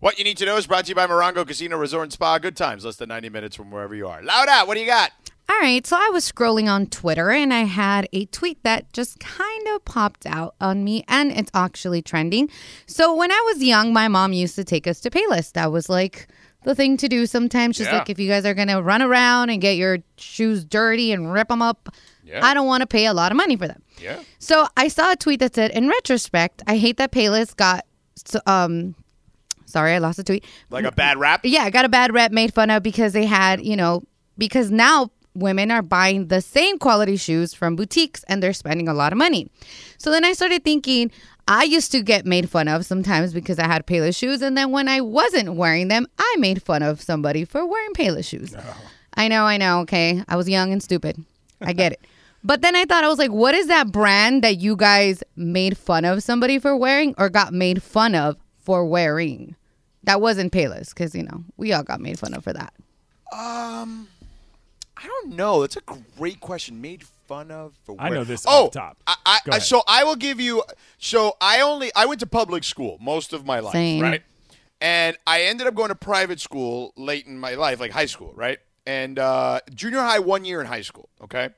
What you need to know is brought to you by Morongo Casino Resort and Spa. Good times, less than 90 minutes from wherever you are. Loud out, what do you got? All right, so I was scrolling on Twitter and I had a tweet that just kind of popped out on me, and it's actually trending. So when I was young, my mom used to take us to Payless. That was like the thing to do sometimes. She's like, if you guys are going to run around and get your shoes dirty and rip them up, I don't want to pay a lot of money for them. Yeah. So I saw a tweet that said, in retrospect, I hate that Payless got... Sorry, I lost a tweet. Like a bad rap? Yeah, I got a bad rap, made fun of because they had, because now women are buying the same quality shoes from boutiques and they're spending a lot of money. So then I started thinking, I used to get made fun of sometimes because I had Payless shoes. And then when I wasn't wearing them, I made fun of somebody for wearing Payless shoes. No. I know. Okay. I was young and stupid. I get it. But then I thought, I was like, what is that brand that you guys made fun of somebody for wearing or got made fun of for wearing? That wasn't Payless because, we all got made fun of for that. I don't know. That's a great question. Made fun of for wearing. I know this off the top. So I will give you. So I went to public school most of my life, Same. right? And I ended up going to private school late in my life, like high school, right? And junior high, 1 year in high school, okay?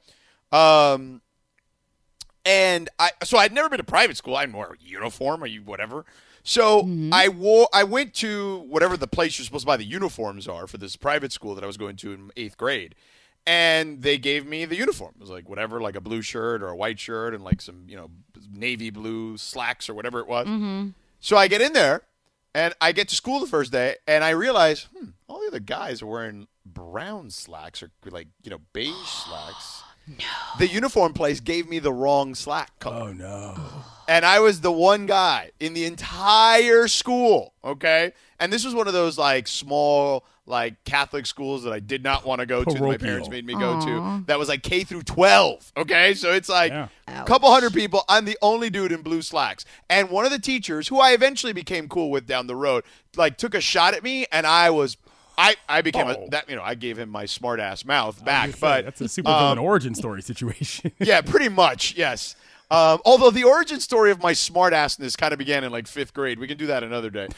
And I'd never been to private school. I wore a uniform or whatever. So I went to whatever the place you're supposed to buy the uniforms are for this private school that I was going to in 8th grade. And they gave me the uniform. It was like whatever, like a blue shirt or a white shirt and like some, navy blue slacks or whatever it was. Mm-hmm. So I get in there and I get to school the first day and I realize, all the other guys are wearing brown slacks or like, beige slacks. No. The uniform place gave me the wrong slack color. Oh, no. And I was the one guy in the entire school, okay? And this was one of those, like, small, like, Catholic schools that I did not want to go to that my parents made me go to. That was, like, K through 12, okay? So it's, like, a couple hundred people. I'm the only dude in blue slacks. And one of the teachers, who I eventually became cool with down the road, like, took a shot at me, and I was... I became I gave him my smart ass mouth back, but that's a supervillain origin story situation. Yeah, pretty much, yes. Although the origin story of my smart assness kind of began in like 5th grade. We can do that another day.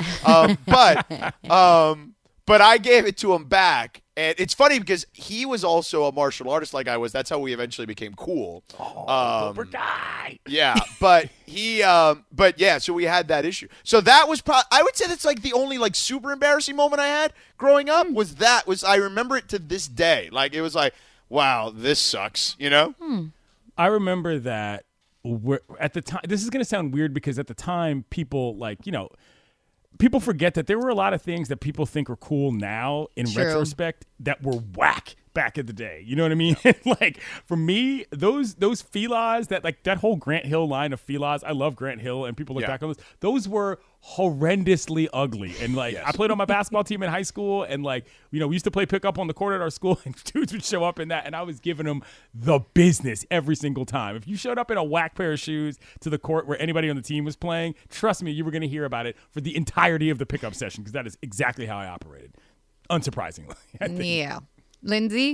But I gave it to him back. And it's funny because he was also a martial artist like I was. That's how we eventually became cool. Cobra Kai. Yeah, but so we had that issue. So that was I would say that's like the only like super embarrassing moment I had growing up I remember it to this day. Like it was like, wow, this sucks, I remember that at the time, this is going to sound weird because at the time people people forget that there were a lot of things that people think are cool now in retrospect that were whack back in the day. You know what I mean? Like for me, those Filas, that whole Grant Hill line of Filas, I love Grant Hill and people look back on those were horrendously ugly. And I played on my basketball team in high school and we used to play pickup on the court at our school and dudes would show up in that and I was giving them the business every single time. If you showed up in a whack pair of shoes to the court where anybody on the team was playing, trust me, you were going to hear about it for the entirety of the pickup session because that is exactly how I operated. Unsurprisingly. Yeah. Lindsay?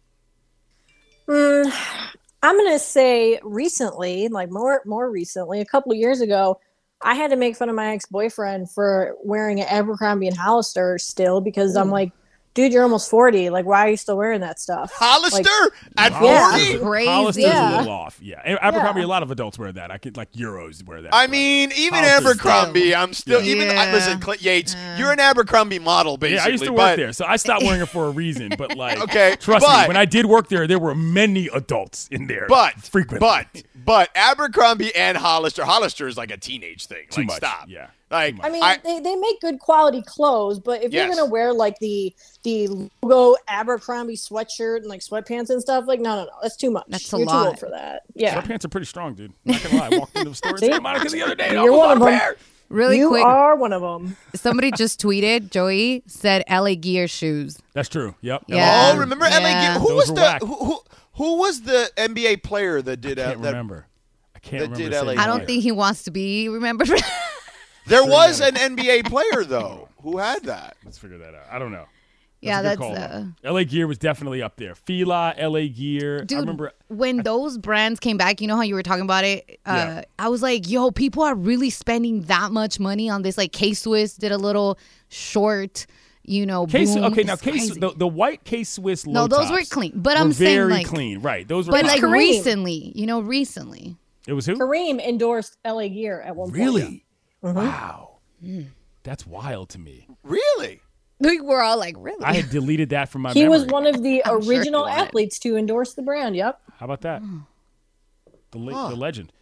I'm going to say recently, like more recently, a couple of years ago, I had to make fun of my ex-boyfriend for wearing an Abercrombie and Hollister still because I'm like, dude, you're almost 40. Like, why are you still wearing that stuff? Hollister at 40? Crazy. Hollister's a little off. Yeah. Abercrombie, a lot of adults wear that. I could Euros wear that. I mean, even Abercrombie, I'm still listen, Clint Yates, you're an Abercrombie model basically. Yeah, I used to work there, so I stopped wearing it for a reason. But okay, trust me, when I did work there were many adults in there. Frequently. But Abercrombie and Hollister is like a teenage thing. Too much. Stop. Yeah. I mean, they make good quality clothes, but if you're gonna wear like the logo Abercrombie sweatshirt and like sweatpants and stuff, like no, that's too much. That's you're a lot. too old for that. Yeah, sweatpants are pretty strong, dude. I'm not gonna lie. I walked into the store in Santa Monica the other day. You're one of them. Really you quick. You are one of them. Somebody just tweeted. Joey said LA Gear shoes. That's true. Yep. Yeah. Oh, remember LA Gear? Who was the NBA player that did? I can't remember. I don't think he wants to be remembered. There was an NBA player though who had that. Let's figure that out. I don't know. Yeah, That's a that's good call. LA Gear was definitely up there. Fila, LA Gear. dude. I remember when those brands came back. You know how you were talking about it. Yeah. I was like, yo, people are really spending that much money on this. Like K-Swiss did a little short. Case. boom. Okay, now It's Case crazy. the white K-Swiss low No, those tops were clean. But were I'm saying very like clean. Right, those were. But fine. like Kareem. recently. It was who? Kareem endorsed LA Gear at one point. Really? Wow. That's wild to me. Really? We were all like, really? I had deleted that from my He memory. was one of the I'm sure original he was. athletes to endorse the brand. Yep. How about that? The legend.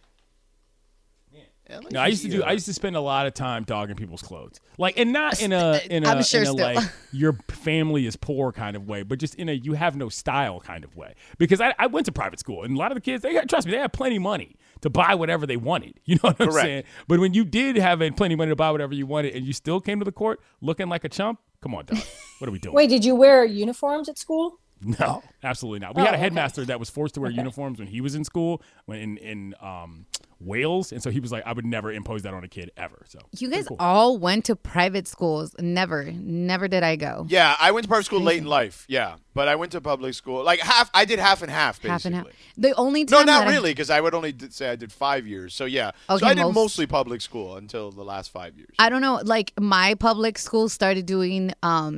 LA No, I used Gear. to spend a lot of time dogging people's clothes, like, and not in a I'm sure still. like your family is poor kind of way, but just in a you have no style kind of way. Because I went to private school, and a lot of the kids, trust me, they had plenty of money to buy whatever they wanted. You know what I'm Correct. saying? But when you did have plenty of money to buy whatever you wanted, and you still came to the court looking like a chump, come on, dog, what are we doing? Wait, did you wear uniforms at school? No, absolutely not. We had a okay. headmaster that was forced to wear uniforms when he was in school, when in Wales, and so he was like, I would never impose that on a kid ever. So You guys cool. all went to private schools. Never did I go. Yeah, I went to private school late in life. Yeah, but I went to public school. Like half, I did half and half, basically. Half and half. The only No, time not that really, because I would only say I did 5 years. So yeah, Okay, so I did most- mostly public school until the last 5 years. I don't know. Like my public school started doing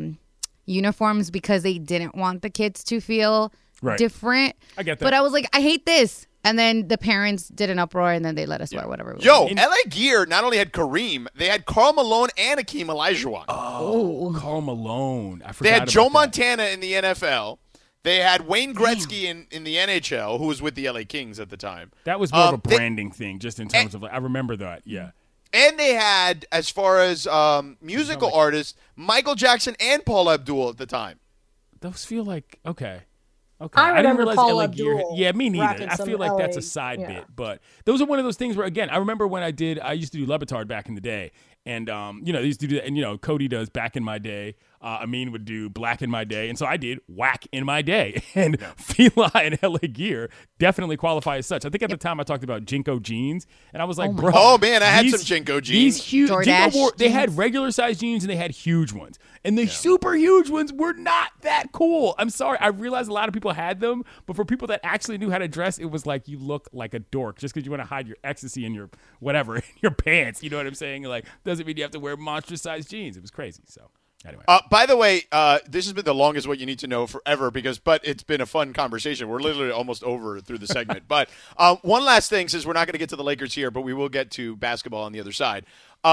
uniforms because they didn't want the kids to feel Right. different. I get that. But I was like, I hate this. And then the parents did an uproar, and then they let us wear whatever. we Yo, wanted. LA Gear not only had Kareem, they had Karl Malone and Akeem Olajuwon. Oh, Karl Malone. I forgot They had about Joe that. Montana in the NFL. They had Wayne Gretzky in the NHL, who was with the LA Kings at the time. That was more of a They- branding thing, just in terms of like, I remember that. Yeah. And they had, as far as musical artists, Michael Jackson and Paul Abdul at the time. Those feel like okay. I didn't remember realize Paul LA Gear. Abdul Yeah, me neither. rocking I some feel like that's a LA side yeah. bit, but those are one of those things where, again, I remember when I used to do Levitard back in the day, and they used to do that, and Cody does back in my day. Amin would do black in my day, and so I did whack in my day, and Fila and LA Gear definitely qualify as such. I think at the time I talked about Jinko jeans, and I was like, bro, Oh, man, I had these- some Jinko These jeans. huge Jordache Jinko they had jeans. regular size jeans and they had huge ones, and the super huge ones were not that cool. I'm sorry, I realized a lot of people had them, but for people that actually knew how to dress, it was like you look like a dork just because you want to hide your ecstasy in your whatever in your pants. You know what I'm saying? Like, doesn't mean you have to wear monster size jeans. It was crazy. So anyway, By the way, this has been the longest What You Need to Know forever but it's been a fun conversation. We're literally almost over through the segment. But one last thing, since we're not going to get to the Lakers here, but we will get to basketball on the other side.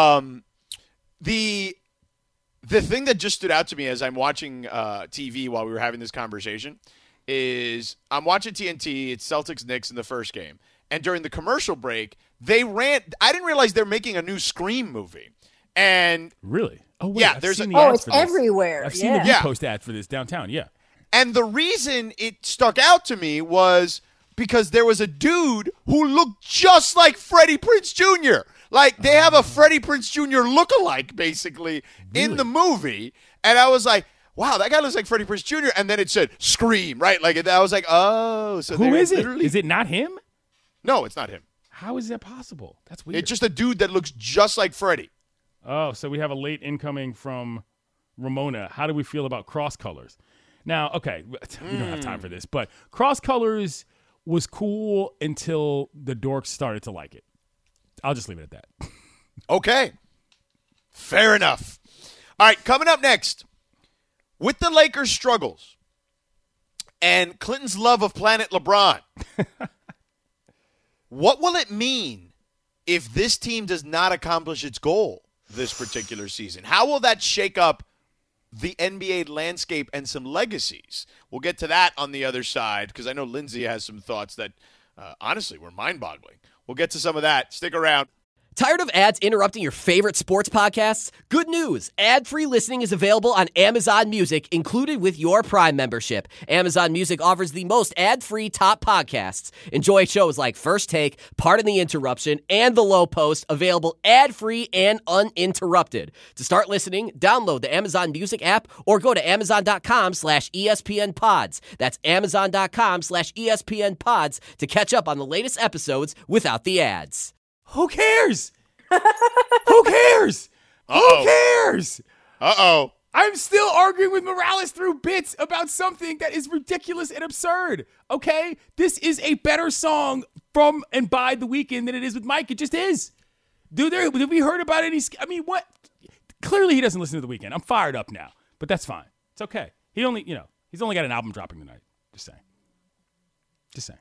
The thing that just stood out to me as I'm watching TV while we were having this conversation is I'm watching TNT. It's Celtics-Knicks in the first game. And during the commercial break, I didn't realize they're making a new Scream movie. And really? Oh wait, Yeah, I've there's seen a- the Oh, ads it's for this. everywhere. I've seen the Yeah. repost ad for this downtown. Yeah. And the reason it stuck out to me was because there was a dude who looked just like Freddie Prinze Jr. Like, they have a Freddie Prinze Jr. lookalike, basically, in the movie. And I was like, wow, that guy looks like Freddie Prinze Jr. And then it said, Scream, right? Like, I was like, oh. So Who they're is it? literally- Is it not him? No, it's not him. How is that possible? That's weird. It's just a dude that looks just like Freddie. Oh, so we have a late incoming from Ramona. How do we feel about cross colors? Now, okay, we don't have time for this, but cross colors was cool until the dorks started to like it. I'll just leave it at that. Okay. Fair enough. All right, coming up next, with the Lakers' struggles and Clinton's love of Planet LeBron, what will it mean if this team does not accomplish its goal this particular season? How will that shake up the NBA landscape and some legacies? We'll get to that on the other side because I know Lindsay has some thoughts that, honestly, were mind-boggling. We'll get to some of that. Stick around. Tired of ads interrupting your favorite sports podcasts? Good news. Ad-free listening is available on Amazon Music, included with your Prime membership. Amazon Music offers the most ad-free top podcasts. Enjoy shows like First Take, Pardon the Interruption, and The Low Post, available ad-free and uninterrupted. To start listening, download the Amazon Music app or go to amazon.com/ESPN Pods. That's amazon.com/ESPN Pods to catch up on the latest episodes without the ads. Who cares? Who cares? Who cares? Uh-oh. I'm still arguing with Morales through bits about something that is ridiculous and absurd. Okay? This is a better song from and by The Weeknd than it is with Mike. It just is. Dude, have we heard about any? I mean, what? Clearly he doesn't listen to The Weeknd. I'm fired up now, but that's fine. It's okay. He's only got an album dropping tonight. Just saying.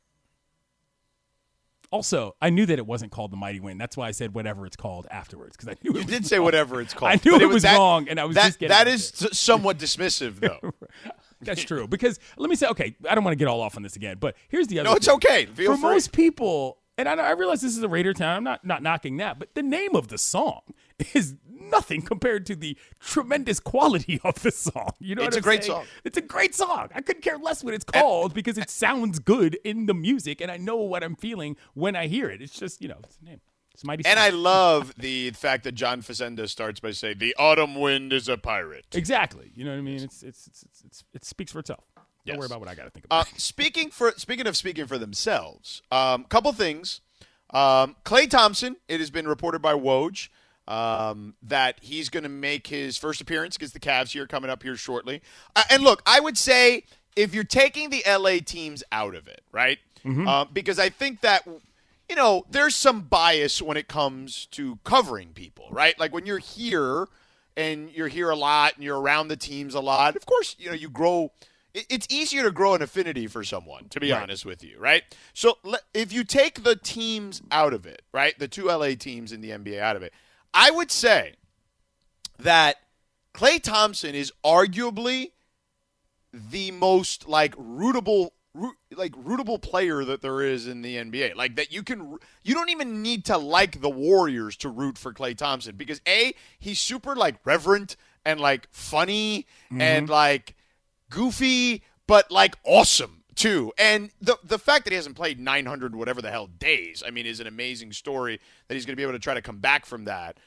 Also, I knew that it wasn't called The Mighty Wind. That's why I said whatever it's called afterwards, because I knew you did say whatever it's called. I knew it was wrong, and I was just getting that is somewhat dismissive, though. That's true. Because let me say, okay, I don't want to get all off on this again, but here's the other. No, it's thing. okay. Feel For free. most people, and I realize this is a Raider town. I'm not knocking that, but the name of the song is nothing compared to the tremendous quality of the song. You know, it's what a I'm great saying? song. It's a great song. I couldn't care less what it's called because it sounds good in the music, and I know what I'm feeling when I hear it. It's just, it's the name. It's Mighty Song. And I love the fact that John Facenda starts by saying, "The autumn wind is a pirate." Exactly. You know what I mean? It speaks for itself. Don't worry about what I got to think about. Speaking for themselves, couple things. Klay Thompson, it has been reported by Woj that he's going to make his first appearance against the Cavs here coming up here shortly. And look, I would say if you're taking the LA teams out of it, right? Because I think that, there's some bias when it comes to covering people, right? Like when you're here and you're here a lot and you're around the teams a lot, of course, you grow. It's easier to grow an affinity for someone, to be honest with you, right? So if you take the teams out of it, right, the two LA teams in the NBA out of it, I would say that Klay Thompson is arguably the most rootable player that there is in the NBA. Like that you don't even need to like the Warriors to root for Klay Thompson because he's super reverent and funny and goofy, but awesome too. And the fact that he hasn't played 900 whatever the hell days, I mean, is an amazing story that he's going to be able to try to come back from that.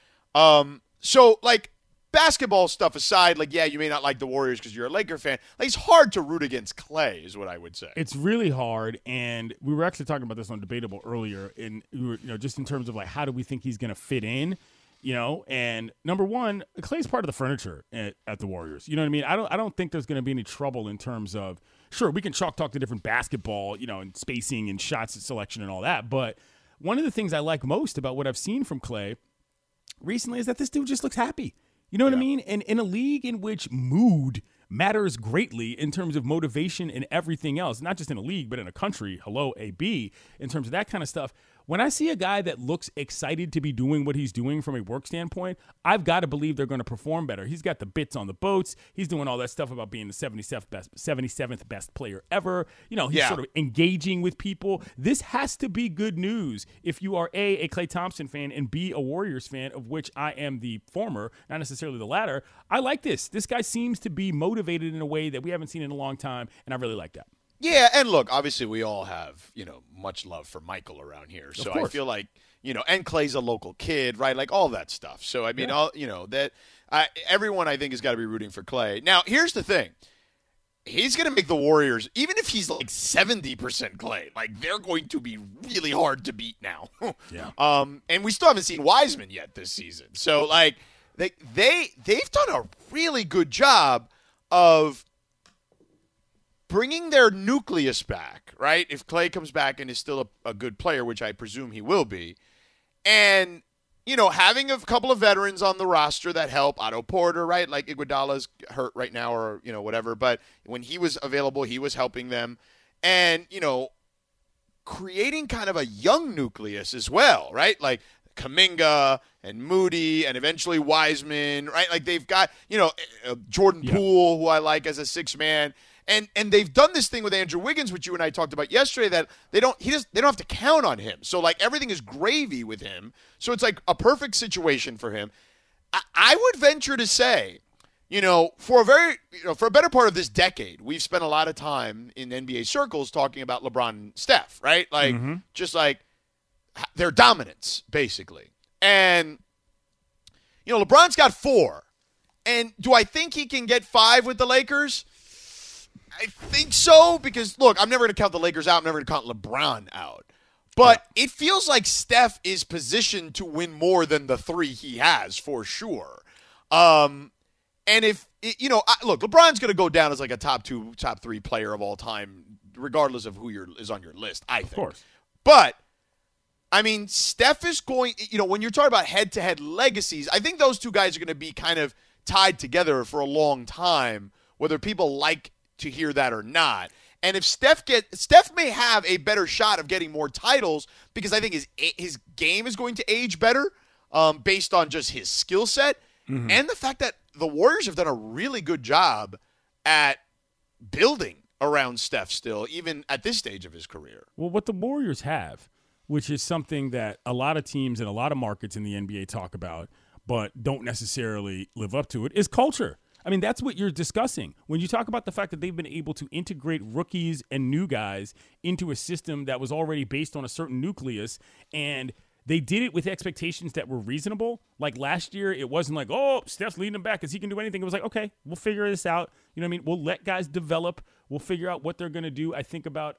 So basketball stuff aside, you may not like the Warriors because you're a Laker fan. It's hard to root against Klay is what I would say. It's really hard, and we were actually talking about this on Debatable earlier, and just in terms of how do we think he's going to fit in. And number one, Klay's part of the furniture at the Warriors. You know what I mean? I don't think there's going to be any trouble in terms of, sure, we can talk to different basketball, and spacing and shots selection and all that. But one of the things I like most about what I've seen from Klay recently is that this dude just looks happy. You know what I mean? And in a league in which mood matters greatly in terms of motivation and everything else, not just in a league, but in a country, hello, AB, in terms of that kind of stuff. When I see a guy that looks excited to be doing what he's doing from a work standpoint, I've got to believe they're going to perform better. He's got the bits on the boats. He's doing all that stuff about being the 77th best player ever. He's sort of engaging with people. This has to be good news if you are A, Klay Thompson fan, and B, a Warriors fan, of which I am the former, not necessarily the latter. I like this. This guy seems to be motivated in a way that we haven't seen in a long time, and I really like that. Yeah, and look, obviously we all have, much love for Michael around here. So I feel like, and Klay's a local kid, right? All that stuff. So, I mean, everyone I think has got to be rooting for Klay. Now, here's the thing. He's going to make the Warriors, even if he's 70% Klay, they're going to be really hard to beat now. And we still haven't seen Wiseman yet this season. So, they've done a really good job of bringing their nucleus back, right? If Klay comes back and is still a good player, which I presume he will be, and, having a couple of veterans on the roster that help, Otto Porter, right? Iguodala's hurt right now or, whatever, but when he was available, he was helping them. And, creating kind of a young nucleus as well, right? Kuminga and Moody and eventually Wiseman, right? They've got, Jordan Poole, who I like as a sixth man. And they've done this thing with Andrew Wiggins, which you and I talked about yesterday, that they don't have to count on him. So everything is gravy with him. So it's a perfect situation for him. I would venture to say, for a better part of this decade, we've spent a lot of time in NBA circles talking about LeBron and Steph, right? Just their dominance, basically. And LeBron's got 4. And do I think he can get 5 with the Lakers? I think so, because, look, I'm never going to count the Lakers out. I'm never going to count LeBron out. But it feels like Steph is positioned to win more than the 3 he has, for sure. And And if look, LeBron's going to go down as like a top 2, top 3 player of all time, regardless of who is on your list. I think, of course. But I mean, Steph is going. When you're talking about head-to-head legacies, I think those two guys are going to be kind of tied together for a long time, whether people like to hear that or not. And if Steph may have a better shot of getting more titles because I think his game is going to age better based on just his skill set and the fact that the Warriors have done a really good job at building around Steph still, even at this stage of his career. Well, what the Warriors have, which is something that a lot of teams and a lot of markets in the NBA talk about but don't necessarily live up to it, is culture. I mean, that's what you're discussing. When you talk about the fact that they've been able to integrate rookies and new guys into a system that was already based on a certain nucleus, and they did it with expectations that were reasonable. Like last year, it wasn't like, oh, Steph's leading them back because he can do anything. It was like, okay, we'll figure this out. You know what I mean? We'll let guys develop. We'll figure out what they're going to do. I think about,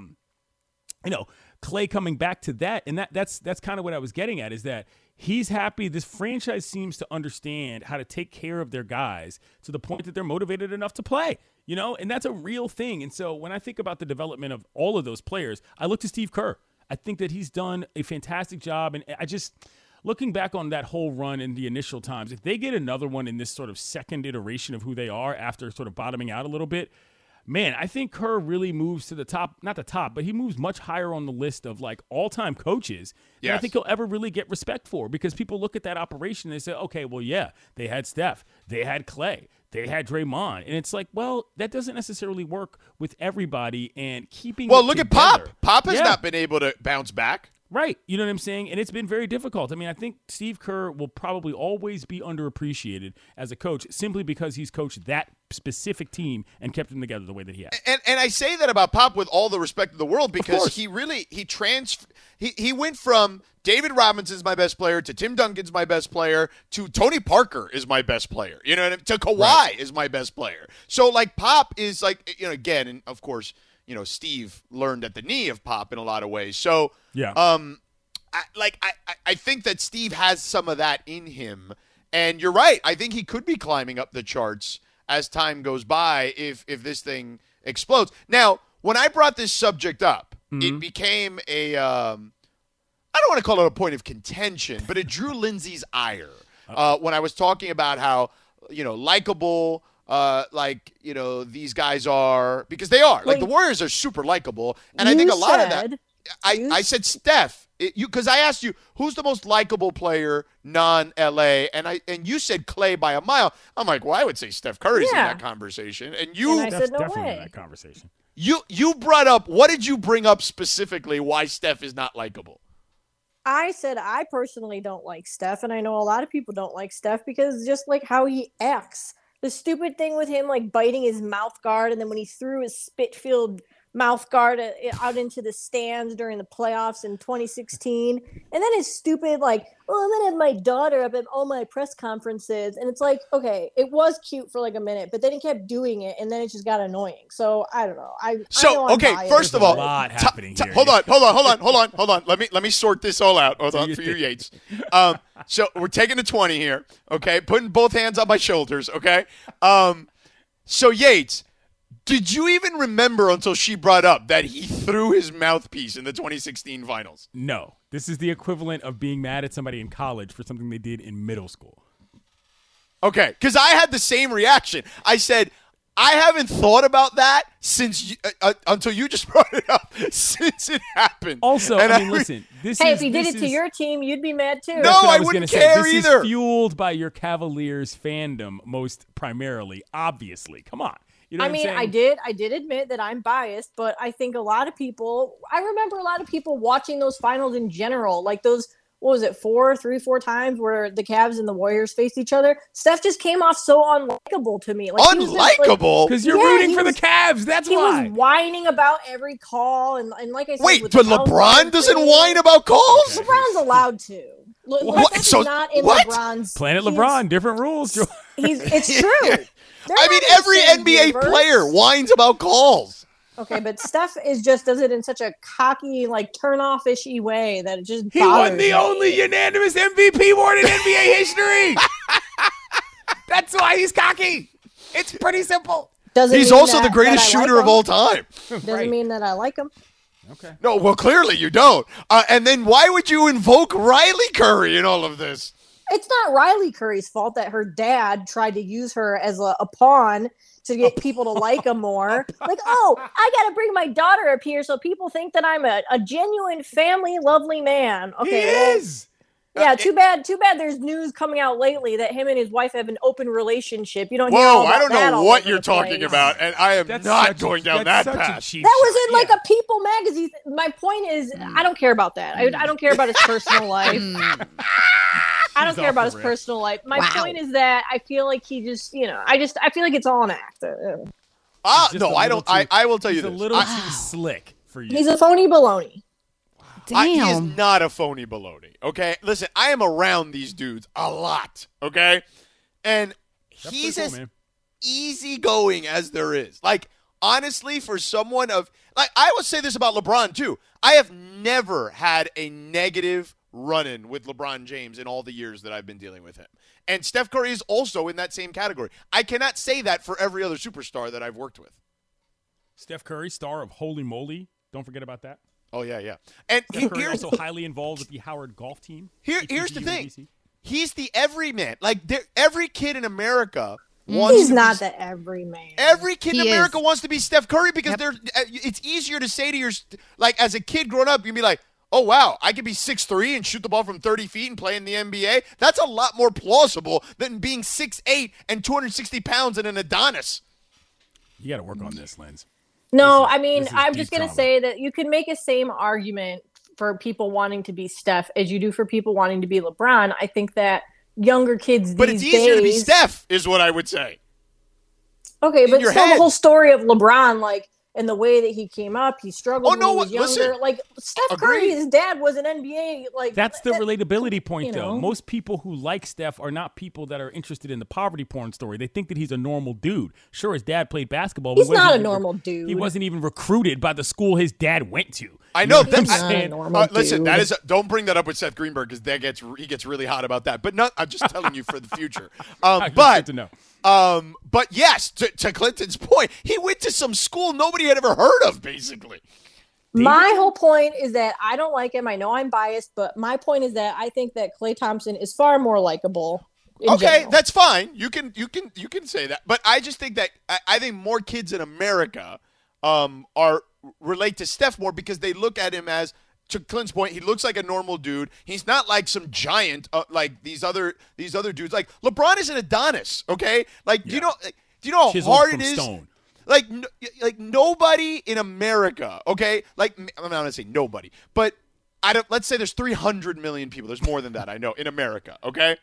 Klay coming back to that, and that's kind of what I was getting at, is that he's happy. This franchise seems to understand how to take care of their guys to the point that they're motivated enough to play, and that's a real thing. And so when I think about the development of all of those players, I look to Steve Kerr. I think that he's done a fantastic job. And I just, looking back on that whole run in the initial times, if they get another one in this sort of second iteration of who they are after sort of bottoming out a little bit, man, I think Kerr really moves to the top, not the top, but he moves much higher on the list of like all-time coaches than I think he'll ever really get respect for, because people look at that operation and they say, okay, well, yeah, they had Steph, they had Klay, they had Draymond. And it's like, well, that doesn't necessarily work with everybody, and keeping look at Pop. Pop has not been able to bounce back. Right. You know what I'm saying? And it's been very difficult. I mean, I think Steve Kerr will probably always be underappreciated as a coach simply because he's coached that specific team and kept them together the way that he has. And I say that about Pop with all the respect in the world, because he went from David Robinson's my best player to Tim Duncan's my best player to Tony Parker is my best player. You know what I mean? To Kawhi is my best player. So like Pop is like, again, and of course, Steve learned at the knee of Pop in a lot of ways. So, I think that Steve has some of that in him. And you're right. I think he could be climbing up the charts as time goes by if this thing explodes. Now, when I brought this subject up, it became a I don't want to call it a point of contention, but it drew Lindsay's ire when I was talking about how, likable these guys are, because they are. Like, the Warriors are super likable, and I think a lot of that. I said Steph, because I asked you who's the most likable player non-LA, and you said Klay by a mile. I'm like, well, I would say Steph Curry's in that conversation, and I said no definitely way. In that conversation. You brought up, what did you bring up specifically why Steph is not likable? I said I personally don't like Steph, and I know a lot of people don't like Steph because just like how he acts. The stupid thing with him, like biting his mouth guard, and then when he threw his spit-filled mouth guard out into the stands during the playoffs in 2016. And then his stupid, like, oh, I'm going to have my daughter up at all my press conferences. And it's like, okay, it was cute for like a minute, but then he kept doing it, and then it just got annoying. So I don't know. First of all, a lot happening here. Hold on. Let me sort this all out. Hold on for you, Yates. So we're taking the 20 here, okay? Putting both hands on my shoulders, okay? So Yates, did you even remember until she brought up that he threw his mouthpiece in the 2016 finals? No. This is the equivalent of being mad at somebody in college for something they did in middle school. Okay, because I had the same reaction. I said, I haven't thought about that since until you just brought it up, since it happened. Also, listen. If he did it to your team, you'd be mad too. No, I wouldn't care this either. This is fueled by your Cavaliers fandom, most primarily, obviously. Come on. You know I did admit that I'm biased, but I think I remember a lot of people watching those finals in general, like those, what was it, 4 times where the Cavs and the Warriors faced each other. Steph just came off so unlikable to me. Like, unlikable? Because you're rooting for the Cavs. That's why. He was whining about every call. And like I said, wait, but LeBron doesn't whine about calls? LeBron's allowed to. That's not in LeBron's. Planet LeBron, different rules. It's true. Every NBA player whines about calls. Okay, but Steph does it in such a cocky, like turn-off-ishy way that it just He won the only unanimous MVP award in NBA history. That's why he's cocky. It's pretty simple. He's also the greatest shooter of all time. Doesn't mean that I like him. Okay. No, well, clearly you don't. And then why would you invoke Riley Curry in all of this? It's not Riley Curry's fault that her dad tried to use her as a pawn to get people to like him more. Like, oh, I got to bring my daughter up here so people think that I'm a genuine family, lovely man. Okay, He is. Yeah, too bad there's news coming out lately that him and his wife have an open relationship. You don't hear Whoa, all about I don't that know all what over you're the talking place. about, and I am not going down that path. cheap That was shot. in like a People magazine. My point is, I don't care about that. I don't care about his personal life. I don't care about his personal life. My point is that I feel like he just, I feel like it's all an act. No, I don't. I will tell you this. He's a little too slick for you. He's a phony baloney. He is Damn. not a phony baloney, okay? Listen, I am around these dudes a lot, okay? And he's pretty as cool, man. easygoing as there is. Like, honestly, for someone of – like, I would say this about LeBron, too. I have never had a negative run-in with LeBron James in all the years that I've been dealing with him. And Steph Curry is also in that same category. I cannot say that for every other superstar that I've worked with. Steph Curry, star of Holy Moly. Don't forget about that. Oh, yeah. And Steph Curry here's also highly involved with the Howard golf team. Here's the HBCU thing. in DC. He's the everyman. Like, every kid in America wants He's to not be, the everyman. every kid in He America is. wants to be Steph Curry because it's easier to say to your, like, as a kid growing up, you'd be like, oh, wow, I could be 6'3" and shoot the ball from 30 feet and play in the NBA. That's a lot more plausible than being 6'8" and 260 pounds and an Adonis. You got to work on this, Lens. No, This is- I mean, this is I'm deep just going to trauma. say that you can make a same argument for people wanting to be Steph as you do for people wanting to be LeBron. I think that younger kids But these it's easier to be days- Steph, is what I would say. Okay, but your still head. the whole story of LeBron, like, and the way that he came up, he struggled Oh, when no, he was younger. listen. Like, Steph Agreed. Curry, his dad was an NBA, like... That's the that- relatability point, you though. know. Most people who like Steph are not people that are interested in the poverty porn story. They think that he's a normal dude. Sure, his dad played basketball. but He's he wasn't not a even normal dude. He wasn't even recruited by the school his dad went to. I know. what I'm That's, not a saying? normal listen, dude. that is don't bring that up with Seth Greenberg because he gets really hot about that. But I'm just telling you for the future. Good But to know. But yes, to Clinton's point, he went to some school nobody had ever heard of, basically. My whole point is that I don't like him. I know I'm biased, but my point is that I think that Klay Thompson is far more likable. in general. That's fine. You can say that. But I just think that I think more kids in America are relate to Steph more because they look at him as, to Clint's point, he looks like a normal dude. He's not like some giant like these other dudes. Like LeBron is an Adonis, okay? Like do you know how Chiseled hard from it is? stone. Like nobody in America, okay? Like I'm not gonna say nobody, but let's say there's 300 million people. There's more than that, I know, in America, okay?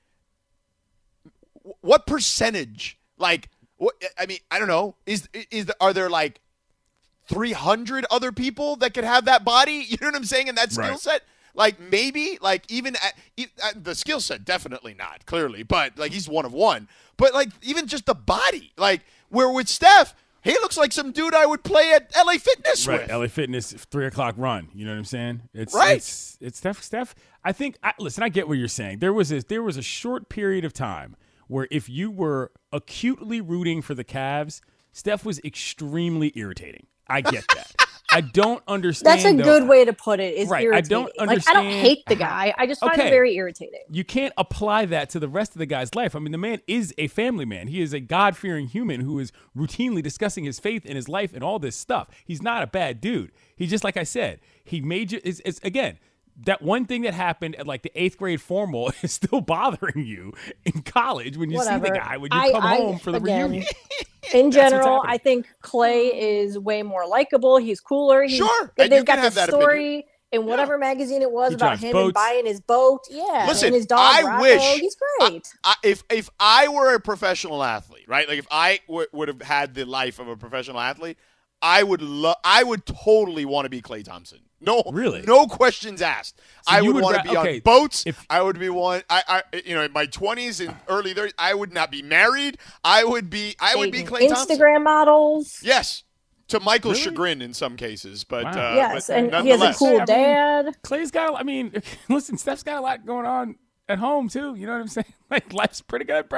What percentage? Like, what? I mean, I don't know. Are there like 300 other people that could have that body? You know what I'm saying? And that skill Right. set. Like maybe, like even at the skill set, definitely not, clearly. But like he's one of one. But like even just the body, like where with Steph, he looks like some dude I would play at LA Fitness Right, with. LA Fitness 3:00 run. You know what I'm saying? It's Right. It's Steph. I think. Listen, I get what you're saying. There was a short period of time where if you were acutely rooting for the Cavs, Steph was extremely irritating. I get that. I don't understand. That's a though- good way to put it. Is Right, I irritating. don't Like, I don't understand hate the guy. I just find Okay. it very irritating. You can't apply that to the rest of the guy's life. I mean, the man is a family man. He is a God-fearing human who is routinely discussing his faith and his life and all this stuff. He's not a bad dude. He's just like I said. He made you. It's again. That one thing that happened at like the 8th grade formal is still bothering you in college when you see Whatever. the guy when you come home for the again, reunion. In general, happening. I think Klay is way more likable. He's cooler. Sure, and you They've can got have the that story in whatever magazine it was He about drives him boats. and buying his boat. Yeah, Listen, and his dog I Rocco. wish- He's great. If I were a professional athlete, right? Like if I would have had the life of a professional athlete, I would totally want to be Klay Thompson. No, Really? no questions asked. I you would would want to ra- be okay, on boats. if- I would be one. In my 20s and early 30s, I would not be married. I would be Dating Klay Thompson. Instagram models. Yes, to Michael's Really? chagrin in some cases, but Wow. Yes, but and he has a nonetheless. cool I mean, dad. Clay's got. I mean, listen, Steph's got a lot going on at home too. You know what I'm saying? Like life's pretty good, bro.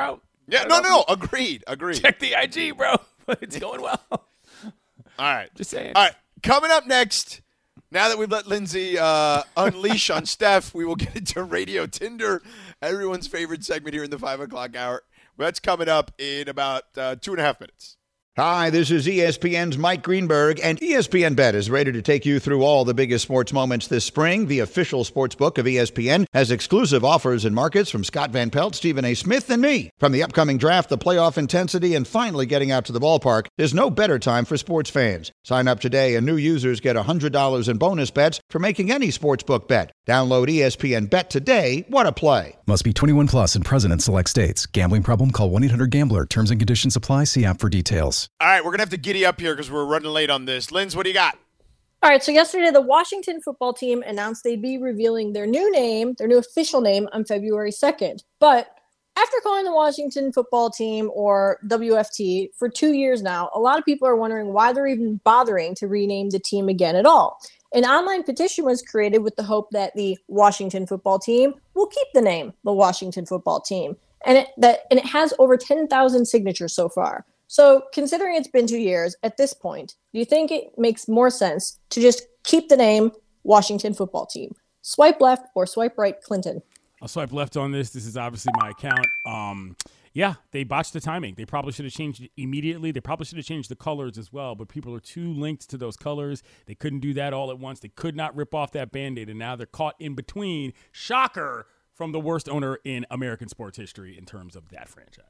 Yeah, no. Agreed. Check the IG, bro. It's going well. All right. Just saying. All right. Coming up next, now that we've let Lindsay unleash on Steph, we will get into Radio Tinder, everyone's favorite segment here in the 5 o'clock hour. That's coming up in about 2.5 minutes. Hi, this is ESPN's Mike Greenberg, and ESPN Bet is ready to take you through all the biggest sports moments this spring. The official sports book of ESPN has exclusive offers and markets from Scott Van Pelt, Stephen A. Smith, and me. From the upcoming draft, the playoff intensity, and finally getting out to the ballpark, there's no better time for sports fans. Sign up today, and new users get $100 in bonus bets for making any sportsbook bet. Download ESPN Bet today. What a play. Must be 21 plus and present in select states. Gambling problem? Call 1-800-GAMBLER. Terms and conditions apply. See app for details. All right, we're going to have to giddy up here because we're running late on this. Linz, what do you got? All right, so yesterday the Washington football team announced they'd be revealing their new name, their new official name, on February 2nd. But after calling the Washington football team, or WFT, for 2 years now, a lot of people are wondering why they're even bothering to rename the team again at all. An online petition was created with the hope that the Washington football team will keep the name the Washington football team. And it has over 10,000 signatures so far. So considering it's been 2 years at this point, do you think it makes more sense to just keep the name Washington football team? Swipe left or swipe right, Clinton? I'll swipe left on this. This is obviously my account. Yeah, they botched the timing. They probably should have changed it immediately. They probably should have changed the colors as well, but people are too linked to those colors. They couldn't do that all at once. They could not rip off that Band-Aid, and now they're caught in between. Shocker from the worst owner in American sports history in terms of that franchise.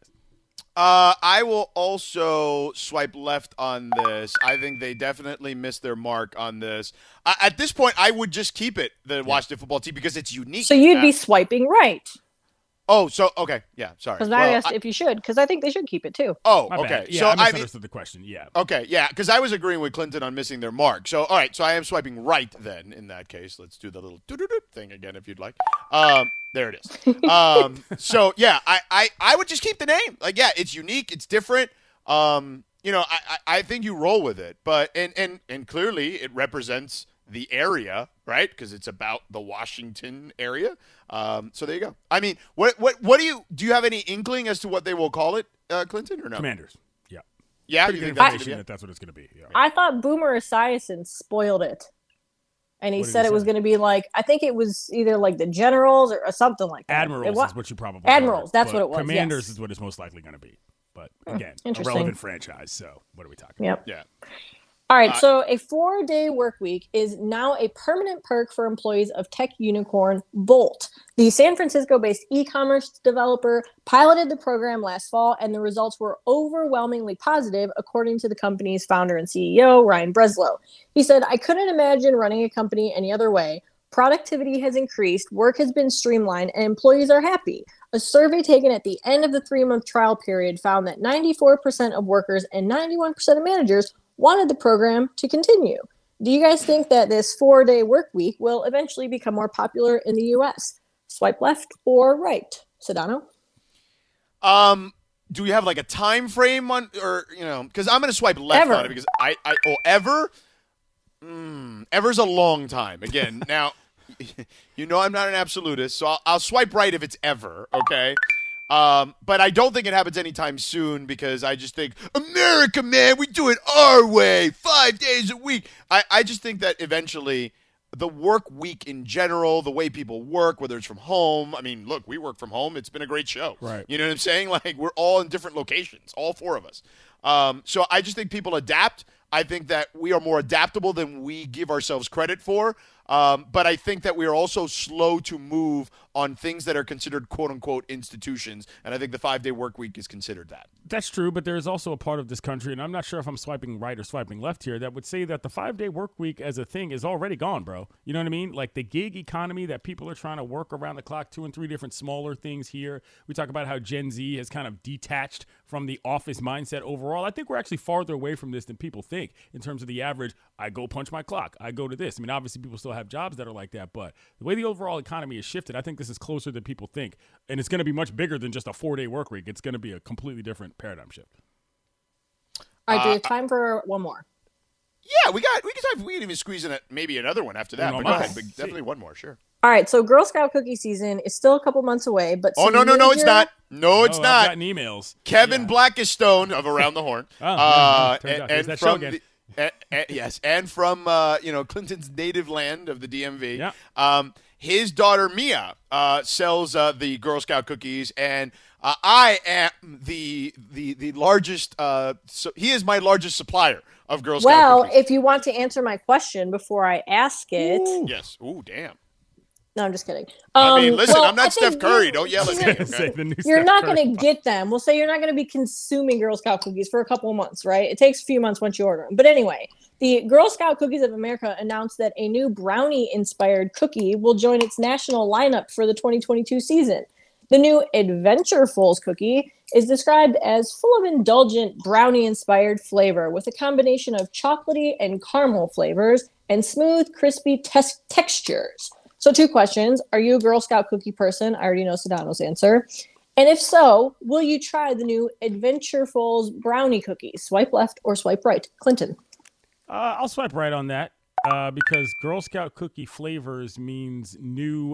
I will also swipe left on this. I think they definitely missed their mark on this. At this point, I would just keep it, the Washington football team, because it's unique. So you'd be swiping right. Oh, so, okay. Yeah, sorry. Because I asked if you should, because I think they should keep it too. Oh, My okay. bad. Yeah, So I misunderstood the question. Yeah. Okay, yeah, because I was agreeing with Clinton on missing their mark. So, all right, so I am swiping right then in that case. Let's do the little doo-doo-doo thing again if you'd like. There it is. So, yeah, I would just keep the name. Like, yeah, it's unique. It's different. I think you roll with it. But and clearly it represents the area, right? Because it's about the Washington area. So there you go. I mean, what do you have any inkling as to what they will call it, Clinton, or no? Commanders. Yeah. Yeah, Pretty you good think information that that's what it's going to be. Yeah. I thought Boomer Esiason spoiled it. And he What did said he it was say? going to be like, I think it was either like the Generals or something like that. Admirals is what you probably Admirals, heard, that's but what it was, Commanders yes. is what it's most likely going to be. But again, a interesting. relevant franchise. So what are we talking Yep. Yeah. All right, so a 4-day work week is now a permanent perk for employees of tech unicorn Bolt. The San Francisco-based e-commerce developer piloted the program last fall, and the results were overwhelmingly positive, according to the company's founder and CEO, Ryan Breslow. He said, "I couldn't imagine running a company any other way. Productivity has increased, work has been streamlined, and employees are happy." A survey taken at the end of the 3-month trial period found that 94% of workers and 91% of managers wanted the program to continue. Do you guys think that this 4-day work week will eventually become more popular in the U.S.? Swipe left or right, Sedano? Do we have like a time frame on, or because I'm going to swipe left Ever. on it because ever. Ever's a long time. Again, now, I'm not an absolutist, so I'll swipe right if it's ever. Okay. But I don't think it happens anytime soon because I just think, America, man, we do it our way, 5 days a week. I just think that eventually the work week in general, the way people work, whether it's from home. I mean, look, we work from home. It's been a great show. Right. You know what I'm saying? Like, we're all in different locations, all four of us. So I just think people adapt. I think that we are more adaptable than we give ourselves credit for. But I think that we are also slow to move on things that are considered quote-unquote institutions. And I think the 5-day work week is considered that. That's true, but there is also a part of this country, and I'm not sure if I'm swiping right or swiping left here, that would say that the 5-day work week as a thing is already gone, bro. You know what I mean? Like the gig economy that people are trying to work around the clock, 2 and 3 different smaller things here. We talk about how Gen Z has kind of detached from the office mindset overall. I think we're actually farther away from this than people think in terms of the average, I go punch my clock, I go to this. I mean, obviously people still have jobs that are like that, but the way the overall economy has shifted, I think this is closer than people think. And it's going to be much bigger than just a 4-day work week. It's going to be a completely different paradigm shift. All right, do you have time for one more? Yeah, we can even squeeze in maybe another one after that. No, But go okay. ahead, definitely one more, sure. All right, so Girl Scout cookie season is still a couple months away, but Oh, some no, it's major- not. No, it's I've not. gotten emails. Kevin Blackistone of Around the Horn. Turns out there's and that show from again. yes, and from Clinton's native land of the DMV. Yeah. His daughter Mia sells the Girl Scout cookies, and I am the largest. So he is my largest supplier of Girl Scout Well, cookies. if you want to answer my question before I ask it, Yes. Ooh, damn. no, I'm just kidding. I mean, listen, well, I'm not I Steph think Curry. Don't yell at me. Okay? Say the new You're Steph not Curry. going to get them. We'll say you're not going to be consuming Girl Scout cookies for a couple of months, right? It takes a few months once you order them. But anyway, the Girl Scout Cookies of America announced that a new brownie-inspired cookie will join its national lineup for the 2022 season. The new Adventurefuls cookie is described as full of indulgent brownie-inspired flavor with a combination of chocolatey and caramel flavors and smooth, crispy textures. So 2 questions. Are you a Girl Scout cookie person? I already know Sedano's answer. And if so, will you try the new Adventurefuls brownie cookies? Swipe left or swipe right? Clinton. I'll swipe right on that because Girl Scout cookie flavors means new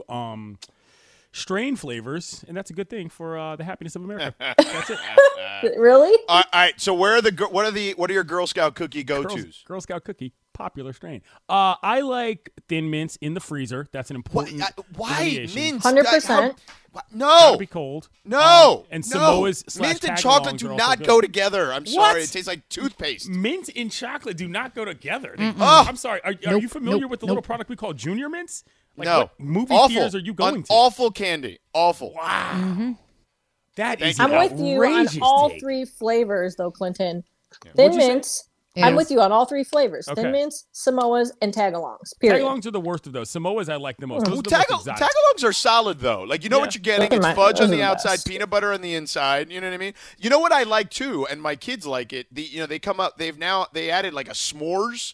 strain flavors, and that's a good thing for the happiness of America. That's it. Really? All right. So what are your Girl Scout cookie go-tos? Girl Scout cookie, popular strain. I like Thin Mints in the freezer. That's an important. Why delineation. mint? 100%. No. Gotta be cold. No. And no. Samoas / Mint and tagalongs chocolate do are also not good. go together. I'm sorry. What? It tastes like toothpaste. Mint and chocolate do not go together. Oh. I'm sorry. Are Nope, you familiar nope, with the nope. little product we call Junior Mints? Like No. what movie Awful. theaters are you going An to? awful candy. Awful. Wow. That is I'm with you on outrageous all take. 3 flavors, though, Clinton. What'd Thin you say? Mints. Yeah. I'm with you on all 3 flavors. Okay. Thin Mints, Samoas, and Tagalongs. Period. Tagalongs are the worst of those. Samoas I like the most. Those Ooh, are the most exotic. Tagalongs are solid though. Like you know Yeah. what you're getting. Those are It's my- fudge on those are the the outside, best. peanut butter on the inside. You know what I mean? You know what I like too, and my kids like it. They come up. They added like a s'mores.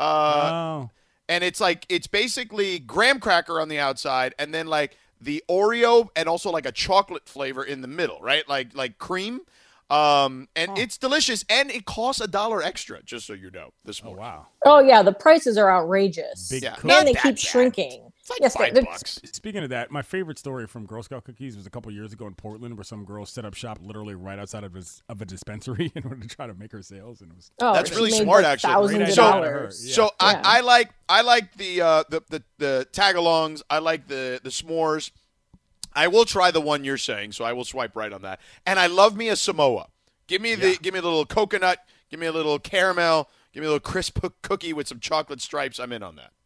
Oh. And it's basically graham cracker on the outside, and then like the Oreo, and also like a chocolate flavor in the middle, right? Like cream. And it's delicious, and it costs $1 extra, just so you know. This Oh, morning. wow. Oh, yeah. The prices are outrageous. Big Yeah. cook. Not And they that keep bad. shrinking. It's like Yes, $5. they're- Speaking of that, my favorite story from Girl Scout cookies was a couple years ago in Portland, where some girl set up shop literally right outside of a dispensary in order to try to make her sales, and it was Oh, That's she really made, smart, like, actually. Thousands Great of idea out of her. dollars. Yeah. So Yeah. I like the tagalongs. I like the s'mores. I will try the one you're saying, so I will swipe right on that. And I love me a Samoa. Give me a little coconut. Give me a little caramel. Give me a little crisp cookie with some chocolate stripes. I'm in on that.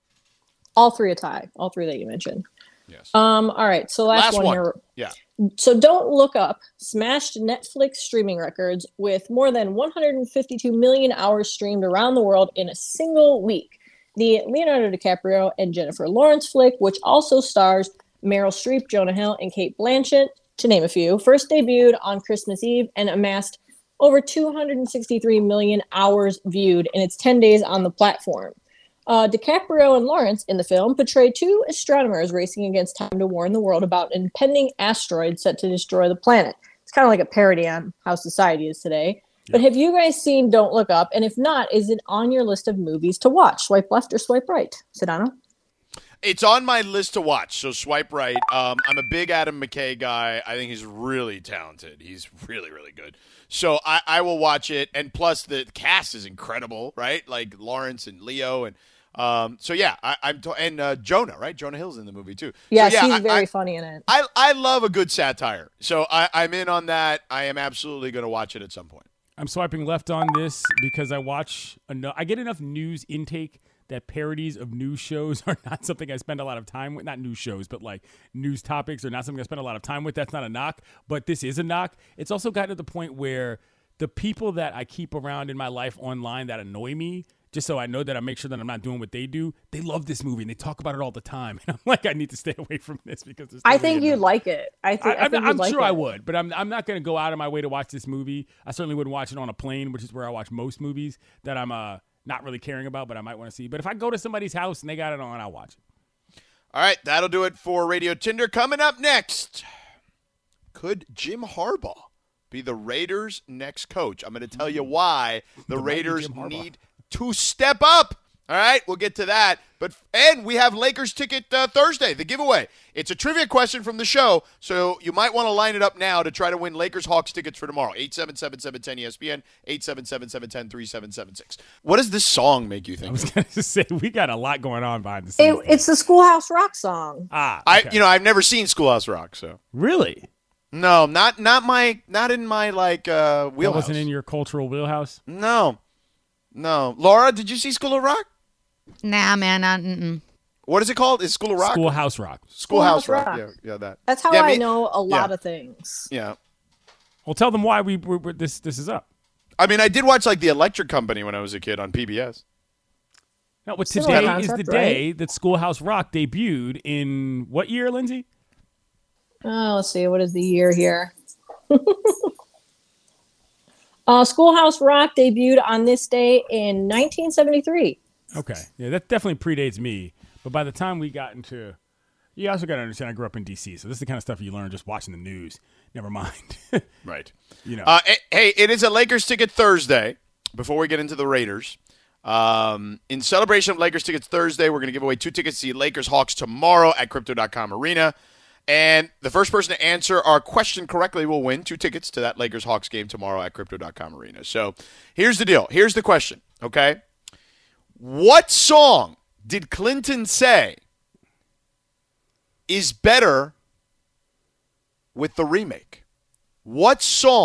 All 3 a tie. All 3 that you mentioned. Yes. All right. So last one here. Yeah. So Don't Look Up smashed Netflix streaming records with more than 152 million hours streamed around the world in a single week. The Leonardo DiCaprio and Jennifer Lawrence flick, which also stars Meryl Streep, Jonah Hill, and Cate Blanchett, to name a few, first debuted on Christmas Eve and amassed over 263 million hours viewed in its 10 days on the platform. DiCaprio and Lawrence in the film portray 2 astronomers racing against time to warn the world about an impending asteroid set to destroy the planet. It's kind of like a parody on how society is today. But have you guys seen Don't Look Up? And if not, is it on your list of movies to watch? Swipe left or swipe right? Sedano? It's on my list to watch, so swipe right. I'm a big Adam McKay guy. I think he's really talented. He's really, really good. So I will watch it. And plus, the cast is incredible, right? Like Lawrence and Leo. And and Jonah, right? Jonah Hill's in the movie, too. Yes, so, he's very funny in it. I love a good satire. So I'm in on that. I am absolutely going to watch it at some point. I'm swiping left on this because I get enough news intake that parodies of news shows are not something I spend a lot of time with. Not news shows, but like news topics are not something I spend a lot of time with. That's not a knock, but this is a knock. It's also gotten to the point where the people that I keep around in my life online that annoy me, just so I know that I make sure that I'm not doing what they do, they love this movie and they talk about it all the time. And I'm like, I need to stay away from this because there's I think you'd like it. I think I'm you'd like sure it. I would, but I'm not going to go out of my way to watch this movie. I certainly wouldn't watch it on a plane, which is where I watch most movies that I'm not really caring about, but I might want to see. But if I go to somebody's house and they got it on, I'll watch it. All right, that'll do it for Radio Tinder. Coming up next, could Jim Harbaugh be the Raiders' next coach? I'm going to tell you why the mighty Raiders Jim Harbaugh. need to step up All right, we'll get to that. And we have Lakers ticket Thursday, the giveaway. It's a trivia question from the show, so you might want to line it up now to try to win Lakers Hawks tickets for tomorrow. 877-710-ESPN, 877-710-3776. What does this song make you think? I was going to say, we got a lot going on behind the scenes. It's the Schoolhouse Rock song. Okay. I've never seen Schoolhouse Rock, so. Really? No, not in my wheelhouse. That wasn't in your cultural wheelhouse? No. Laura, did you see School of Rock? Nah, man. What is it called? Is School of Rock? Schoolhouse Rock. Schoolhouse Rock. Yeah, that. That's how I know a lot of things. Yeah. Well, tell them why this is up. I mean, I did watch like The Electric Company when I was a kid on PBS. No, but Similar today is concept, the day that Schoolhouse Rock debuted in what year, Lindsay? Oh, let's see. What is the year here? Schoolhouse Rock debuted on this day in 1973. Okay. Yeah, that definitely predates me. But by the time we got into... You also got to understand I grew up in D.C., so this is the kind of stuff you learn just watching the news. Never mind. Right. You know. Hey, it is a Lakers ticket Thursday before we get into the Raiders. In celebration of Lakers tickets Thursday, we're going to give away 2 tickets to see Lakers Hawks tomorrow at Crypto.com Arena. And the first person to answer our question correctly will win 2 tickets to that Lakers Hawks game tomorrow at Crypto.com Arena. So here's the deal. Here's the question, okay? What song did Clinton say is better with the remake? What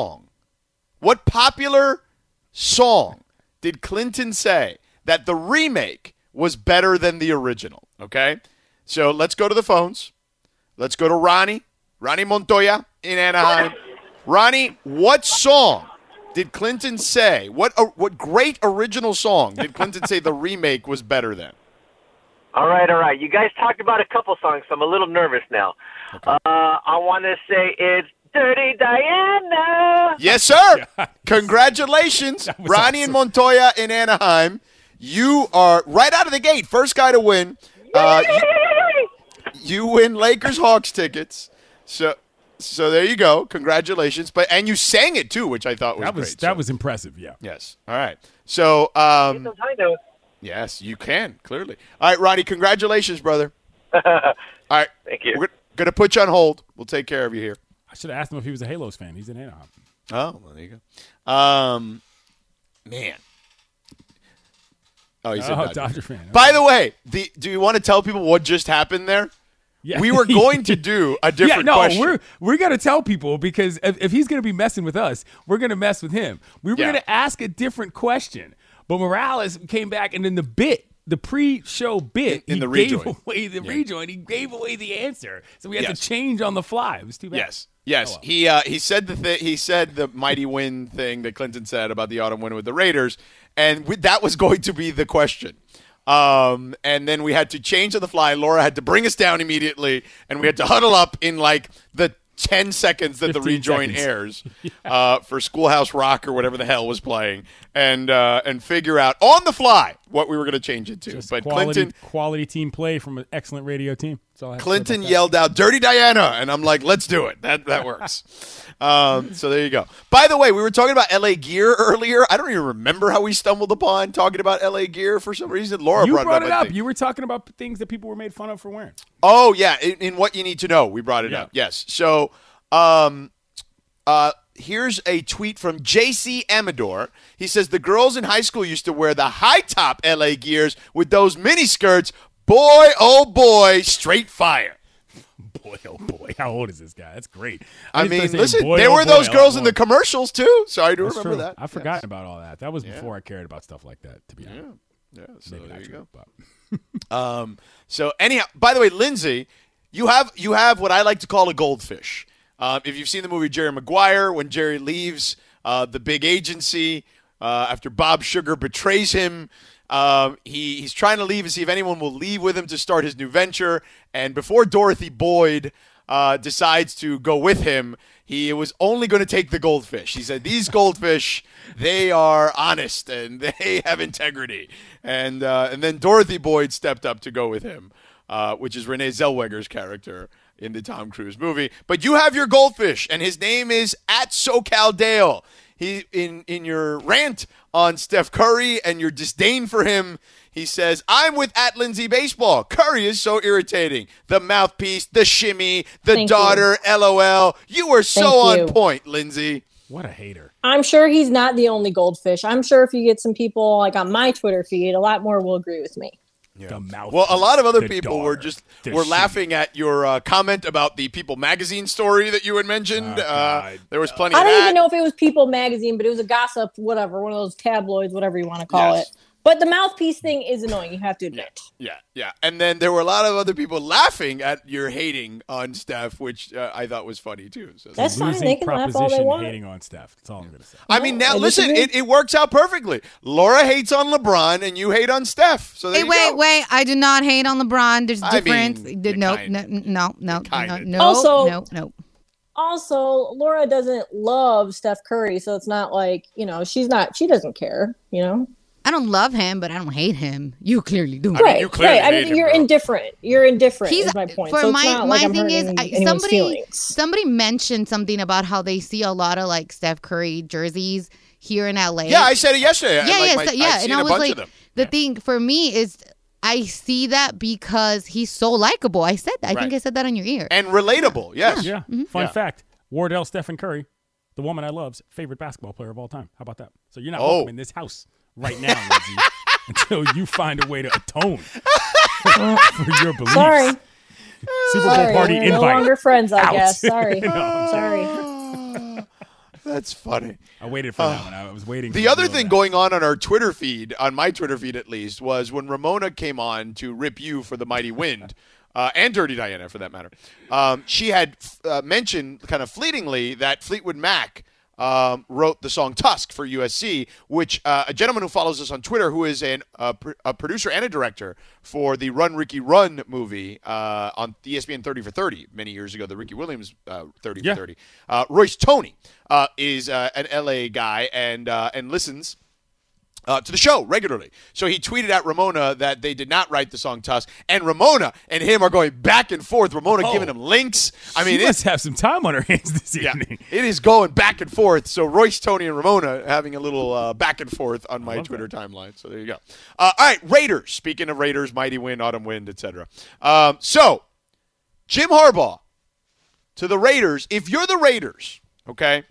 popular song did Clinton say that the remake was better than the original? Okay? So let's go to the phones. Let's go to Ronnie Montoya in Anaheim. Ronnie, what song did Clinton say? What great original song did Clinton say the remake was better than? All right. You guys talked about a couple songs, so I'm a little nervous now. Okay. I want to say it's Dirty Diana. Yes, sir. Congratulations, Ronnie and Montoya in Anaheim. You are right out of the gate, first guy to win. You win Lakers Hawks tickets. So there you go. Congratulations. And you sang it too, which I thought was great. That was impressive, yeah. Yes. All right. So Get those high notes. yes, you can, clearly. All right, Ronnie, congratulations, brother. All right. Thank you. We're going to put you on hold. We'll take care of you here. I should have asked him if he was a Halos fan. He's in Anaheim. Oh, well, there you go. Man. Oh, he's a Dodger fan. By the way, do you want to tell people what just happened there? Yeah. We were going to do a different question. we're going to tell people because if he's going to be messing with us, we're going to mess with him. We were going to ask a different question, but Morales came back and then the pre-show bit, in the gave rejoin. away the rejoin. He gave away the answer, so we had to change on the fly. It was too bad. Yes. Oh, well. He said he said the mighty win thing that Clinton said about the autumn win with the Raiders, and that was going to be the question. And then we had to change on the fly. Laura had to bring us down immediately, and we had to huddle up in like the 10 seconds that the rejoin airs for Schoolhouse Rock or whatever the hell was playing, and figure out on the fly what we were going to change it to. Just but quality team play from an excellent radio team. That's all I have to say Clinton about that. yelled out "Dirty Diana," and I'm like, "Let's do it. That works." So there you go. By the way, we were talking about LA Gear earlier. I don't even remember how we stumbled upon talking about LA Gear for some reason. Laura You brought it up. up. You were talking about things that people were made fun of for wearing. Oh yeah, in what you need to know, we brought it up. Yes. So, here's a tweet from JC Amador. He says the girls in high school used to wear the high top LA Gears with those mini skirts. Boy, oh boy, straight fire. Boy, oh boy, how old is this guy? That's great. I mean, started saying, listen, boy, there oh were boy, those a girls lot in the more. commercials too, so I do That's remember true. that. I've forgotten about all that. That was before I cared about stuff like that, to be honest. Yeah, so Maybe there not you true, go. but So anyhow, by the way, Lindsay, you have what I like to call a goldfish. If you've seen the movie Jerry Maguire, when Jerry leaves the big agency after Bob Sugar betrays him, he's trying to leave and see if anyone will leave with him to start his new venture. And before Dorothy Boyd decides to go with him, he was only going to take the goldfish. He said, "These goldfish, they are honest and they have integrity." And then Dorothy Boyd stepped up to go with him, which is Renee Zellweger's character in the Tom Cruise movie. But you have your goldfish, and his name is @SoCalDale. he in your rant on Steph Curry and your disdain for him, he says, I'm with @Lindsay Baseball. Curry is so irritating. The mouthpiece, the shimmy, the Thank daughter, LOL. You were so Thank on you. point, Lindsay. What a hater. I'm sure he's not the only goldfish. I'm sure if you get some people like on my Twitter feed, a lot more will agree with me. The mouth. Well, a lot of other the people were daughter, the were she. laughing at your comment about the People magazine story that you had mentioned. Oh, God. There was plenty I of don't that. even know if it was People magazine, but it was a gossip, whatever, one of those tabloids, whatever you want to call Yes. it. But the mouthpiece thing is annoying, you have to admit. Yeah. And then there were a lot of other people laughing at your hating on Steph, which I thought was funny too. So That's fine. Losing They can laugh all they proposition want. hating on Steph. That's all I'm going to say. I mean, now I listen, disagree. it works out perfectly. Laura hates on LeBron, and you hate on Steph. So there Hey, you wait, go. wait. I do not hate on LeBron. There's I difference. mean, No, you no, kinda- no, no, kinda. no, Also- no. Also, Laura doesn't love Steph Curry, so it's not like, she doesn't care, I don't love him, but I don't hate him. You clearly do. mean, you clearly right. I hate mean, him, you're bro. indifferent. You're indifferent He's is my point. for So it's my not like I'm thing is hurting anyone's feelings. somebody mentioned something about how they see a lot of like Steph Curry jerseys here in LA. Yeah, I said it yesterday. Yeah, I've and seen I a was bunch like, of them. the thing for me is I see that because he's so likable. I said that. I think Right. I said that on your ear. And relatable, yes. Yeah. Fun fact. Wardell Stephen Curry, the woman I love's favorite basketball player of all time. How about that? So you're not welcome in this house right now, Lindsay, until you find a way to atone for your beliefs. Sorry. Super Bowl Sorry. party We're invite. no longer friends, I out. guess. Sorry. No, I'm Sorry. That's funny. I waited for that one. I was waiting. The for other real thing that. going on our Twitter feed, on my Twitter feed at least, was when Ramona came on to rip you for the Mighty Wind, and Dirty Diana for that matter. She had mentioned kind of fleetingly that Fleetwood Mac wrote the song Tusk for USC, which a gentleman who follows us on Twitter, who is a producer and a director for the Run Ricky Run movie on ESPN 30 for 30 many years ago, the Ricky Williams 30 for 30. Royce Toney is an LA guy and listens to the show regularly. So he tweeted at Ramona that they did not write the song Tusk, and Ramona and him are going back and forth. Ramona giving him links. I mean, she must have some time on her hands this evening. it is going back and forth. So Royce, Toney, and Ramona having a little back and forth on my Twitter timeline. So there you go. All right, Raiders. Speaking of Raiders, mighty wind, autumn wind, etc. So Jim Harbaugh to the Raiders. If you're the Raiders, okay,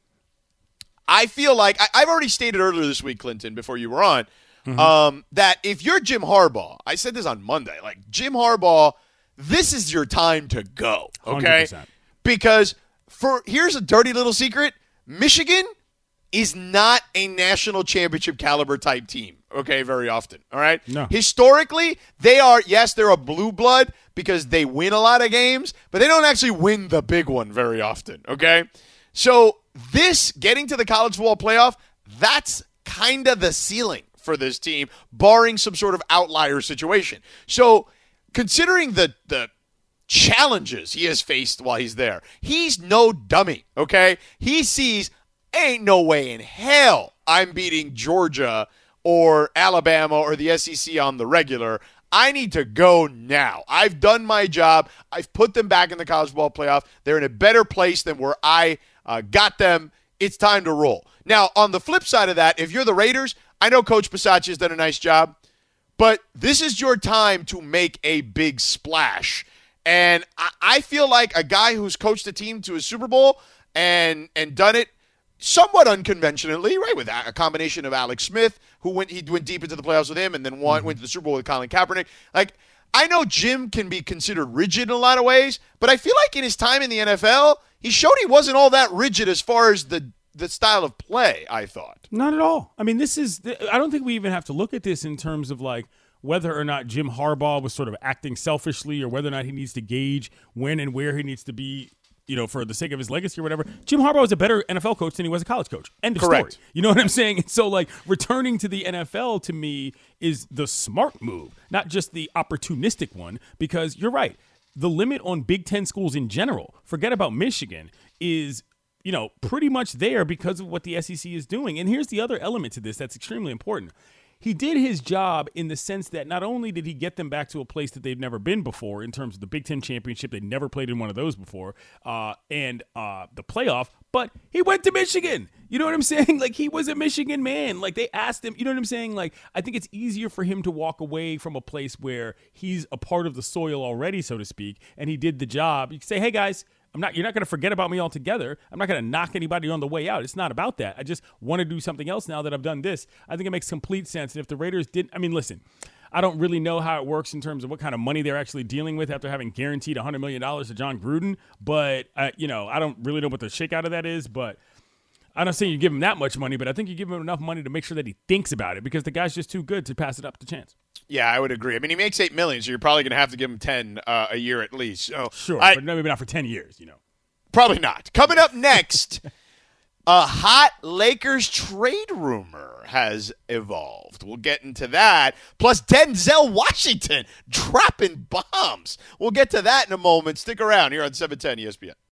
I feel like I've already stated earlier this week, Clinton, before you were on, that if you're Jim Harbaugh, I said this on Monday, like Jim Harbaugh, this is your time to go, okay? 100%. Because here's a dirty little secret: Michigan is not a national championship caliber type team, okay, very often, all right? No. Historically, they are, yes, they're a blue blood because they win a lot of games, but they don't actually win the big one very often, okay? So this getting to the college football playoff, that's kind of the ceiling for this team, barring some sort of outlier situation. So considering the challenges he has faced while he's there, he's no dummy, okay? He sees, ain't no way in hell I'm beating Georgia or Alabama or the SEC on the regular. I need to go now. I've done my job. I've put them back in the college football playoff. They're in a better place than where I got them. It's time to roll. Now, on the flip side of that, if you're the Raiders, I know Coach Bisaccia has done a nice job, but this is your time to make a big splash. And I feel like a guy who's coached a team to a Super Bowl and done it somewhat unconventionally, right, with a combination of Alex Smith, who went deep into the playoffs with him, and then went to the Super Bowl with Colin Kaepernick. Like, I know Jim can be considered rigid in a lot of ways, but I feel like in his time in the NFL, he showed he wasn't all that rigid as far as the style of play, I thought. Not at all. I mean, I don't think we even have to look at this in terms of like whether or not Jim Harbaugh was sort of acting selfishly or whether or not he needs to gauge when and where he needs to be, for the sake of his legacy or whatever. Jim Harbaugh was a better NFL coach than he was a college coach. End of Correct. story. You know what I'm saying? And so, like, returning to the NFL to me is the smart move, not just the opportunistic one, because you're right. The limit on Big Ten schools in general, forget about Michigan, is pretty much there because of what the SEC is doing. And here's the other element to this that's extremely important. he did his job in the sense that not only did he get them back to a place that they've never been before in terms of the Big Ten championship, they'd never played in one of those before, and the playoff, but he went to Michigan. You know what I'm saying? Like, he was a Michigan man. Like, they asked him, you know what I'm saying? Like, I think it's easier for him to walk away from a place where he's a part of the soil already, so to speak, and he did the job. You can say, hey, guys, you're not going to forget about me altogether. I'm not going to knock anybody on the way out. It's not about that. I just want to do something else now that I've done this. I think it makes complete sense. And if the Raiders didn't, I mean, listen, I don't really know how it works in terms of what kind of money they're actually dealing with after having guaranteed $100 million to John Gruden. But, I don't really know what the shakeout of that is. But I'm not saying you give him that much money, but I think you give him enough money to make sure that he thinks about it because the guy's just too good to pass it up to chance. Yeah, I would agree. I mean, he makes $8 million, so you're probably going to have to give him 10 a year at least. So sure, but maybe not for 10 years, Probably not. Coming up next, a hot Lakers trade rumor has evolved. We'll get into that. Plus, Denzel Washington dropping bombs. We'll get to that in a moment. Stick around here on 710 ESPN.